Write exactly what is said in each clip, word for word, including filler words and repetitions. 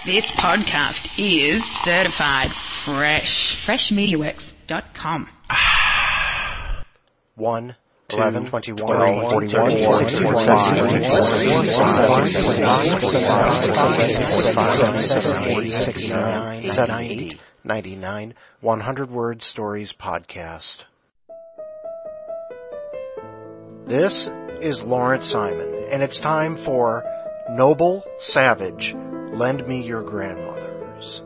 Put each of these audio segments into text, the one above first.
This podcast is certified fresh. fresh media works dot com. One, eleven, twenty-one, twelve, forty-one, sixty-four, sixty-nine, seventy, ninety-nine, one hundred Word Stories Podcast. This is Lawrence Simon, and it's time for Noble Savage, Lend Me Your Grandmothers.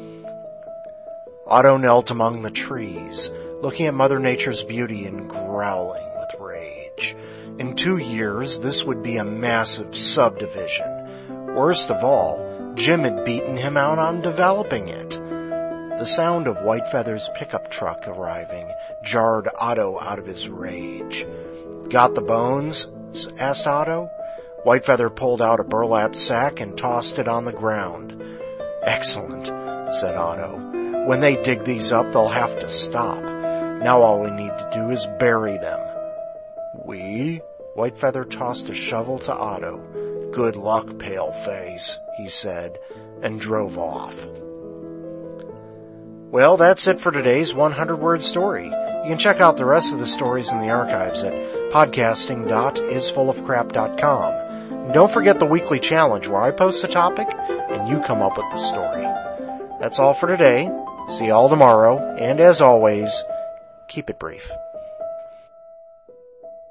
Otto knelt among the trees, looking at Mother Nature's beauty and growling with rage. In two years, this would be a massive subdivision. Worst of all, Jim had beaten him out on developing it. The sound of Whitefeather's pickup truck arriving jarred Otto out of his rage. "Got the bones?" asked Otto. Whitefeather pulled out a burlap sack and tossed it on the ground. "Excellent," said Otto. "When they dig these up, they'll have to stop. Now all we need to do is bury them." "We?" Whitefeather tossed a shovel to Otto. "Good luck, Paleface," he said, and drove off. Well, that's it for today's one hundred word story. You can check out the rest of the stories in the archives at podcasting dot is full of crap dot com. And don't forget the weekly challenge where I post a topic and you come up with the story. That's all for today. See you all tomorrow, and as always, keep it brief.